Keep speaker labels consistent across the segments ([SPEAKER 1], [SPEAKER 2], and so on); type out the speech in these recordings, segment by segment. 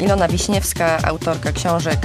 [SPEAKER 1] Ilona Wiśniewska, autorka książek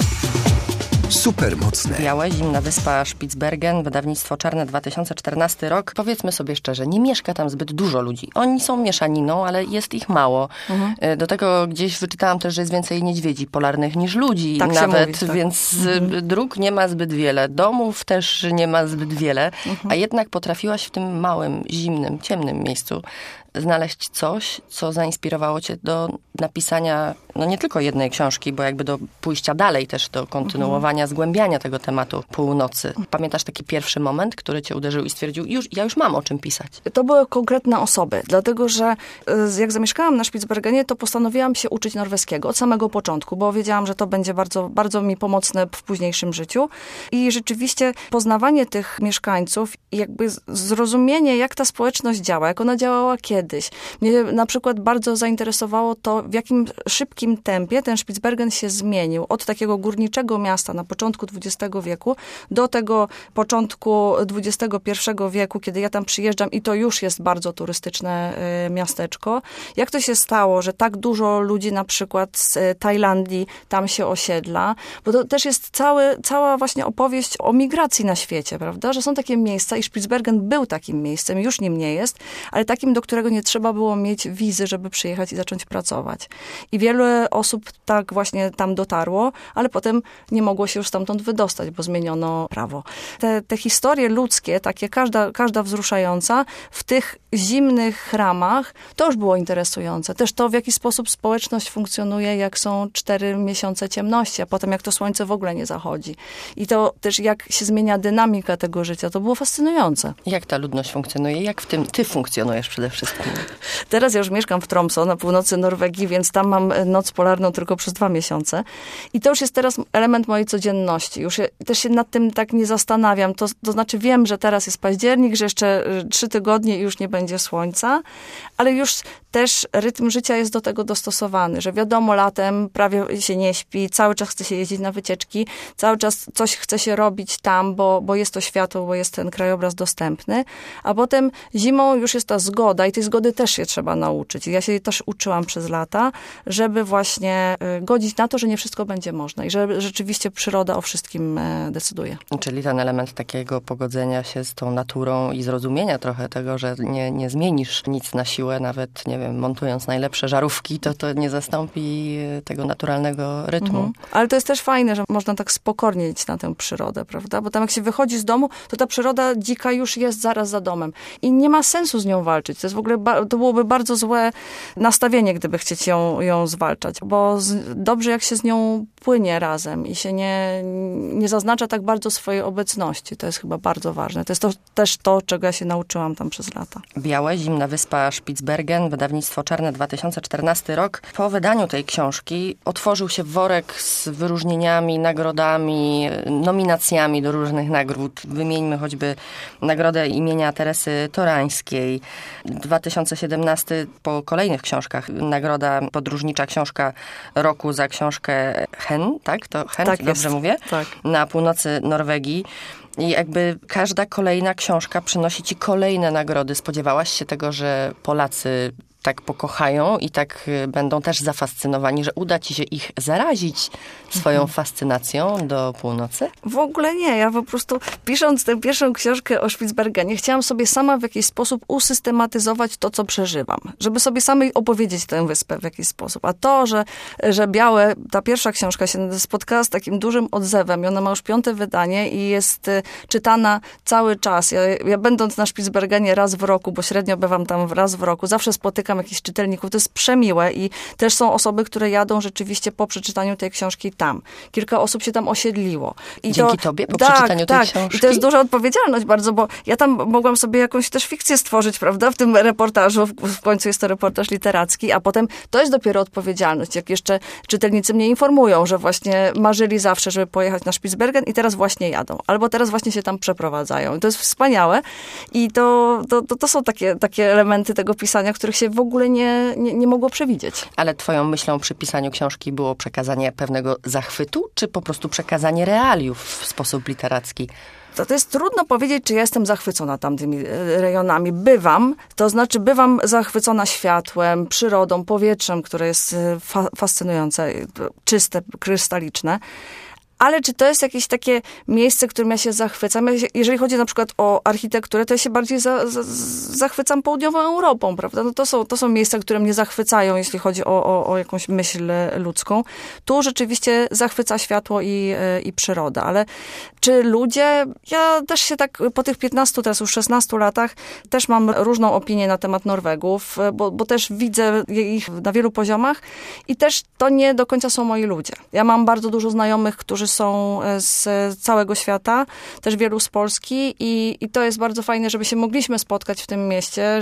[SPEAKER 2] Supermocne.
[SPEAKER 1] Białe, Zimna Wyspa Spitsbergen, wydawnictwo Czarne, 2014 rok. Powiedzmy sobie szczerze, nie mieszka tam zbyt dużo ludzi. Oni są mieszaniną, ale jest ich mało. Do tego gdzieś wyczytałam też, że jest więcej niedźwiedzi polarnych niż ludzi
[SPEAKER 3] tak
[SPEAKER 1] nawet,
[SPEAKER 3] mówi, tak.
[SPEAKER 1] Więc dróg nie ma zbyt wiele, domów też nie ma zbyt wiele, a jednak potrafiłaś w tym małym, zimnym, ciemnym miejscu znaleźć coś, co zainspirowało cię do napisania, no nie tylko jednej książki, bo jakby do pójścia dalej też, do kontynuowania, zgłębiania tego tematu Północy. Pamiętasz taki pierwszy moment, który cię uderzył i stwierdził, ja już mam o czym pisać?
[SPEAKER 3] To były konkretne osoby, dlatego że jak zamieszkałam na Spitsbergenie, to postanowiłam się uczyć norweskiego od samego początku, bo wiedziałam, że to będzie bardzo, bardzo mi pomocne w późniejszym życiu. I rzeczywiście poznawanie tych mieszkańców i jakby zrozumienie, jak ta społeczność działa, jak ona działała kiedyś. Mnie na przykład bardzo zainteresowało to, w jakim szybkim tempie ten Spitsbergen się zmienił. Od takiego górniczego miasta na początku XX wieku do tego początku XXI wieku, kiedy ja tam przyjeżdżam i to już jest bardzo turystyczne miasteczko. Jak to się stało, że tak dużo ludzi na przykład z Tajlandii tam się osiedla? Bo to też jest cała właśnie opowieść o migracji na świecie, prawda? Że są takie miejsca i Spitsbergen był takim miejscem, już nim nie jest, ale takim, do którego nie trzeba było mieć wizy, żeby przyjechać i zacząć pracować. I wiele osób tak właśnie tam dotarło, ale potem nie mogło się już stamtąd wydostać, bo zmieniono prawo. Te historie ludzkie, takie każda wzruszająca, w tych zimnych ramach, to już było interesujące. Też to, w jaki sposób społeczność funkcjonuje, jak są 4 miesiące ciemności, a potem jak to słońce w ogóle nie zachodzi. I to też, jak się zmienia dynamika tego życia, to było fascynujące.
[SPEAKER 1] Jak ta ludność funkcjonuje? Jak w tym ty funkcjonujesz przede wszystkim?
[SPEAKER 3] Teraz ja już mieszkam w Tromsø, na północy Norwegii, więc tam mam noc polarną tylko przez 2 miesiące. I to już jest teraz element mojej codzienności. Już też się nad tym tak nie zastanawiam. To znaczy wiem, że teraz jest październik, że jeszcze 3 tygodnie i już nie będzie słońca, ale już też rytm życia jest do tego dostosowany, że wiadomo, latem prawie się nie śpi, cały czas chce się jeździć na wycieczki, cały czas coś chce się robić tam, bo jest to światło, bo jest ten krajobraz dostępny, a potem zimą już jest ta zgoda i tej zgody też się trzeba nauczyć. Ja się jej też uczyłam przez lata, żeby właśnie godzić na to, że nie wszystko będzie można i że rzeczywiście przyroda o wszystkim decyduje.
[SPEAKER 1] Czyli ten element takiego pogodzenia się z tą naturą i zrozumienia trochę tego, że nie zmienisz nic na siłę, nawet, nie wiem, montując najlepsze żarówki, to nie zastąpi tego naturalnego rytmu.
[SPEAKER 3] Ale to jest też fajne, że można tak spokornieć na tę przyrodę, prawda? Bo tam jak się wychodzi z domu, to ta przyroda dzika już jest zaraz za domem. I nie ma sensu z nią walczyć. To jest w ogóle, to byłoby bardzo złe nastawienie, gdyby chcieć ją zwalczać. Bo dobrze, jak się z nią płynie razem i się nie zaznacza tak bardzo swojej obecności. To jest chyba bardzo ważne. To jest też to, czego ja się nauczyłam tam przez lata.
[SPEAKER 1] Białe, Zimna Wyspa Spitsbergen, wydawnictwo Czarne, 2014 rok. Po wydaniu tej książki otworzył się worek z wyróżnieniami, nagrodami, nominacjami do różnych nagród. Wymieńmy choćby nagrodę imienia Teresy Torańskiej. 2017 po kolejnych książkach nagroda podróżnicza książka roku za książkę Hen, tak? To Hen,
[SPEAKER 3] tak
[SPEAKER 1] dobrze mówię?
[SPEAKER 3] Tak.
[SPEAKER 1] Na północy Norwegii. I jakby każda kolejna książka przynosi ci kolejne nagrody. Spodziewałaś się tego, że Polacy tak pokochają i tak będą też zafascynowani, że uda ci się ich zarazić swoją fascynacją do północy?
[SPEAKER 3] W ogóle nie. Ja po prostu, pisząc tę pierwszą książkę o Spitsbergenie, chciałam sobie sama w jakiś sposób usystematyzować to, co przeżywam. Żeby sobie samej opowiedzieć tę wyspę w jakiś sposób. A to, że Białe, ta pierwsza książka się spotkała z takim dużym odzewem i ona ma już 5. wydanie i jest czytana cały czas. Ja będąc na Spitsbergenie raz w roku, bo średnio bywam tam raz w roku, zawsze spotykam jakichś czytelników. To jest przemiłe i też są osoby, które jadą rzeczywiście po przeczytaniu tej książki tam. Kilka osób się tam osiedliło. I
[SPEAKER 1] dzięki tobie po przeczytaniu tej książki?
[SPEAKER 3] I to jest duża odpowiedzialność bardzo, bo ja tam mogłam sobie jakąś też fikcję stworzyć, prawda, w tym reportażu. W końcu jest to reportaż literacki, a potem to jest dopiero odpowiedzialność. Jak jeszcze czytelnicy mnie informują, że właśnie marzyli zawsze, żeby pojechać na Spitsbergen i teraz właśnie jadą. Albo teraz właśnie się tam przeprowadzają. I to jest wspaniałe. I to są takie elementy tego pisania, których się w ogóle ogóle nie mogło przewidzieć.
[SPEAKER 1] Ale twoją myślą przy pisaniu książki było przekazanie pewnego zachwytu, czy po prostu przekazanie realiów w sposób literacki?
[SPEAKER 3] To jest trudno powiedzieć, czy ja jestem zachwycona tamtymi rejonami. Bywam zachwycona światłem, przyrodą, powietrzem, które jest fascynujące, czyste, krystaliczne. Ale czy to jest jakieś takie miejsce, którym ja się zachwycam? Jeżeli chodzi na przykład o architekturę, to ja się bardziej zachwycam południową Europą, prawda? No to są miejsca, które mnie zachwycają, jeśli chodzi o jakąś myśl ludzką. Tu rzeczywiście zachwyca światło i przyroda. Ale czy ludzie... Ja też się tak po tych 15, teraz już 16 latach też mam różną opinię na temat Norwegów, bo też widzę ich na wielu poziomach i też to nie do końca są moi ludzie. Ja mam bardzo dużo znajomych, którzy są z całego świata, też wielu z Polski i to jest bardzo fajne, żeby się mogliśmy spotkać w tym mieście.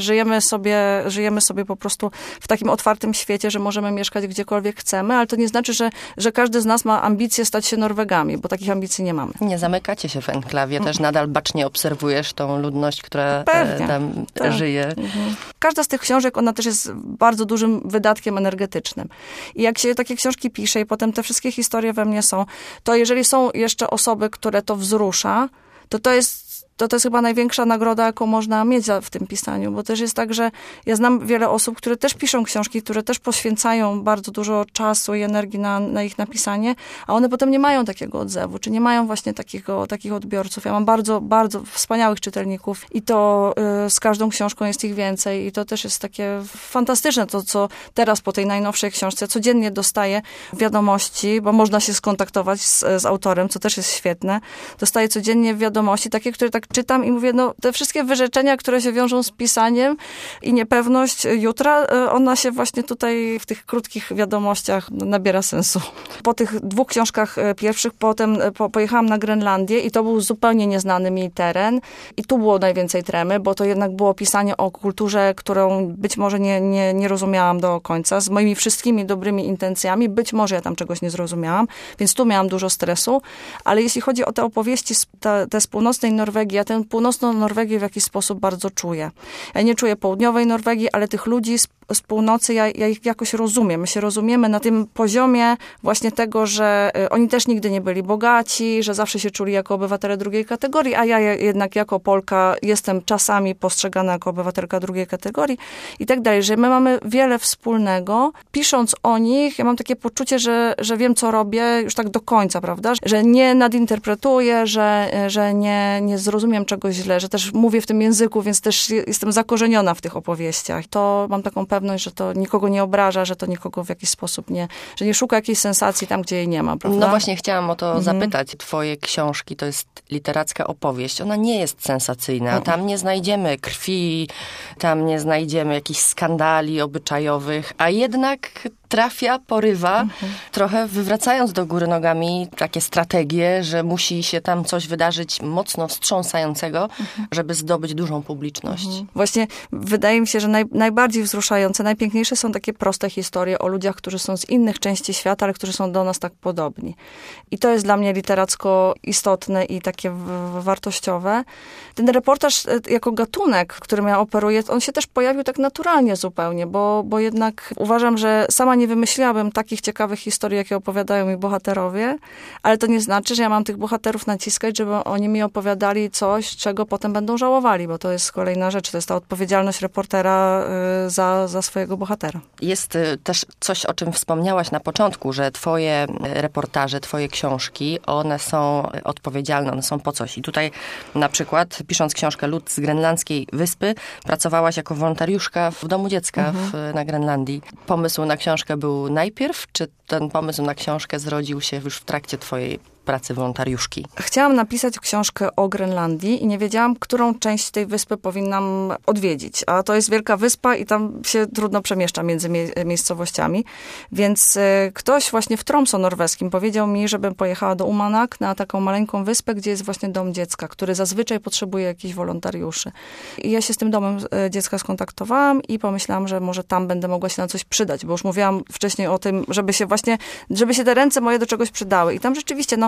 [SPEAKER 3] Żyjemy sobie po prostu w takim otwartym świecie, że możemy mieszkać gdziekolwiek chcemy, ale to nie znaczy, że każdy z nas ma ambicje stać się Norwegami, bo takich ambicji nie mamy.
[SPEAKER 1] Nie zamykacie się w enklawie, też nadal bacznie obserwujesz tą ludność, która tam żyje.
[SPEAKER 3] Mhm. Każda z tych książek, ona też jest bardzo dużym wydatkiem energetycznym. I jak się takie książki pisze i potem te wszystkie historie we mnie są, to jeżeli są jeszcze osoby, które to wzrusza, to jest chyba największa nagroda, jaką można mieć w tym pisaniu, bo też jest tak, że ja znam wiele osób, które też piszą książki, które też poświęcają bardzo dużo czasu i energii na ich napisanie, a one potem nie mają takiego odzewu, czy nie mają właśnie takich odbiorców. Ja mam bardzo, bardzo wspaniałych czytelników i to z każdą książką jest ich więcej i to też jest takie fantastyczne, to co teraz po tej najnowszej książce codziennie dostaję wiadomości, bo można się skontaktować z autorem, co też jest świetne. Dostaję codziennie wiadomości, takie, które tak czytam i mówię, no te wszystkie wyrzeczenia, które się wiążą z pisaniem i niepewność jutra, ona się właśnie tutaj w tych krótkich wiadomościach nabiera sensu. Po tych 2 książkach pierwszych potem pojechałam na Grenlandię i to był zupełnie nieznany mi teren i tu było najwięcej tremy, bo to jednak było pisanie o kulturze, którą być może nie rozumiałam do końca, z moimi wszystkimi dobrymi intencjami, być może ja tam czegoś nie zrozumiałam, więc tu miałam dużo stresu, ale jeśli chodzi o te opowieści te z północnej Norwegii, ja tę północną Norwegię w jakiś sposób bardzo czuję. Ja nie czuję południowej Norwegii, ale tych ludzi z północy ja ich jakoś rozumiem. My się rozumiemy na tym poziomie właśnie tego, że oni też nigdy nie byli bogaci, że zawsze się czuli jako obywatele drugiej kategorii, a ja jednak jako Polka jestem czasami postrzegana jako obywatelka drugiej kategorii i tak dalej, że my mamy wiele wspólnego. Pisząc o nich, ja mam takie poczucie, że wiem, co robię już tak do końca, prawda? Że nie nadinterpretuję, że nie zrozumiem czegoś źle, że też mówię w tym języku, więc też jestem zakorzeniona w tych opowieściach. To mam taką pewność, że to nikogo nie obraża, że to nikogo w jakiś sposób że nie szuka jakiejś sensacji tam, gdzie jej nie ma, prawda?
[SPEAKER 1] No właśnie chciałam o to zapytać. Twoje książki to jest literacka opowieść. Ona nie jest sensacyjna. Tam nie znajdziemy krwi, tam nie znajdziemy jakichś skandali obyczajowych, a jednak trafia, porywa, trochę wywracając do góry nogami takie strategie, że musi się tam coś wydarzyć mocno wstrząsającego, żeby zdobyć dużą publiczność.
[SPEAKER 3] Właśnie wydaje mi się, że najbardziej wzruszające, najpiękniejsze są takie proste historie o ludziach, którzy są z innych części świata, ale którzy są do nas tak podobni. I to jest dla mnie literacko istotne i takie wartościowe. Ten reportaż jako gatunek, którym ja operuję, on się też pojawił tak naturalnie zupełnie, bo jednak uważam, że sama nie wymyśliłabym takich ciekawych historii, jakie opowiadają mi bohaterowie, ale to nie znaczy, że ja mam tych bohaterów naciskać, żeby oni mi opowiadali coś, czego potem będą żałowali, bo to jest kolejna rzecz, to jest ta odpowiedzialność reportera za swojego bohatera.
[SPEAKER 1] Jest też coś, o czym wspomniałaś na początku, że twoje reportaże, twoje książki, one są odpowiedzialne, one są po coś. I tutaj na przykład, pisząc książkę Lud z grenlandzkiej wyspy, pracowałaś jako wolontariuszka w domu dziecka na Grenlandii. Pomysł na książkę był najpierw, czy ten pomysł na książkę zrodził się już w trakcie twojej pracy wolontariuszki?
[SPEAKER 3] Chciałam napisać książkę o Grenlandii i nie wiedziałam, którą część tej wyspy powinnam odwiedzić. A to jest wielka wyspa i tam się trudno przemieszcza między miejscowościami. Więc ktoś właśnie w Tromsø norweskim powiedział mi, żebym pojechała do Umanak na taką maleńką wyspę, gdzie jest właśnie dom dziecka, który zazwyczaj potrzebuje jakichś wolontariuszy. I ja się z tym domem dziecka skontaktowałam i pomyślałam, że może tam będę mogła się na coś przydać, bo już mówiłam wcześniej o tym, żeby się te ręce moje do czegoś przydały. I tam rzeczywiście,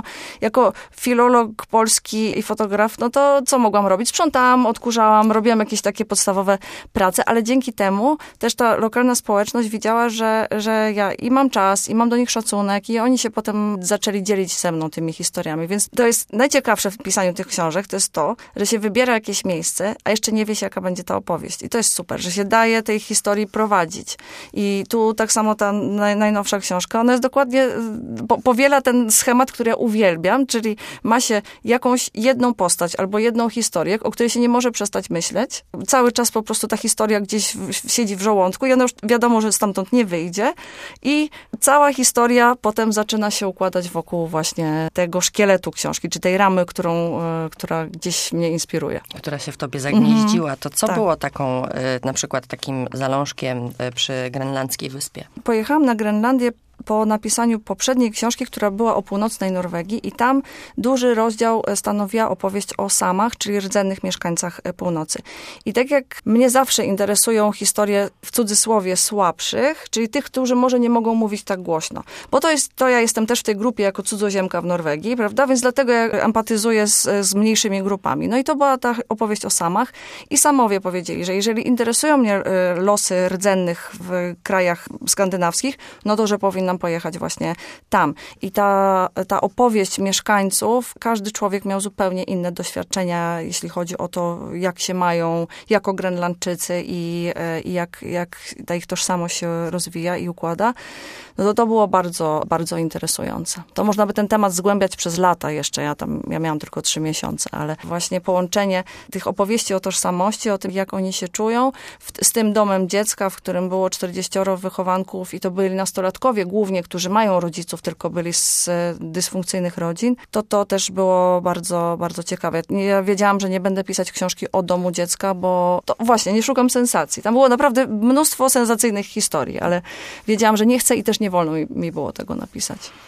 [SPEAKER 3] jako filolog polski i fotograf, no to co mogłam robić? Sprzątałam, odkurzałam, robiłam jakieś takie podstawowe prace, ale dzięki temu też ta lokalna społeczność widziała, że ja i mam czas, i mam do nich szacunek, i oni się potem zaczęli dzielić ze mną tymi historiami. Więc to jest najciekawsze w pisaniu tych książek, to jest to, że się wybiera jakieś miejsce, a jeszcze nie wie się, jaka będzie ta opowieść. I to jest super, że się daje tej historii prowadzić. I tu tak samo ta najnowsza książka, ona jest dokładnie, powiela ten schemat, który ja uwielbiam, czyli ma się jakąś jedną postać albo jedną historię, o której się nie może przestać myśleć. Cały czas po prostu ta historia gdzieś siedzi w żołądku i ona już wiadomo, że stamtąd nie wyjdzie. I cała historia potem zaczyna się układać wokół właśnie tego szkieletu książki, czy tej ramy, która gdzieś mnie inspiruje.
[SPEAKER 1] Która się w tobie zagnieździła. To co
[SPEAKER 3] tak.
[SPEAKER 1] było taką, na przykład takim zalążkiem przy Grenlandzkiej Wyspie?
[SPEAKER 3] Pojechałam na Grenlandię po napisaniu poprzedniej książki, która była o północnej Norwegii i tam duży rozdział stanowiła opowieść o samach, czyli rdzennych mieszkańcach północy. I tak jak mnie zawsze interesują historie w cudzysłowie słabszych, czyli tych, którzy może nie mogą mówić tak głośno. Bo to ja jestem też w tej grupie jako cudzoziemka w Norwegii, prawda? Więc dlatego ja empatyzuję z mniejszymi grupami. No i to była ta opowieść o samach i samowie powiedzieli, że jeżeli interesują mnie losy rdzennych w krajach skandynawskich, no to że powinnam pojechać właśnie tam. I ta opowieść mieszkańców, każdy człowiek miał zupełnie inne doświadczenia, jeśli chodzi o to, jak się mają jako Grenlandczycy i jak ta ich tożsamość się rozwija i układa. No to było bardzo, bardzo interesujące. To można by ten temat zgłębiać przez lata jeszcze. Ja miałam tylko 3 miesiące, ale właśnie połączenie tych opowieści o tożsamości, o tym, jak oni się czują, z tym domem dziecka, w którym było 40 wychowanków i to byli nastolatkowie głównie, którzy mają rodziców, tylko byli z dysfunkcyjnych rodzin, to też było bardzo, bardzo ciekawe. Ja wiedziałam, że nie będę pisać książki o domu dziecka, bo to właśnie, nie szukam sensacji. Tam było naprawdę mnóstwo sensacyjnych historii, ale wiedziałam, że nie chcę i też nie wolno mi było tego napisać.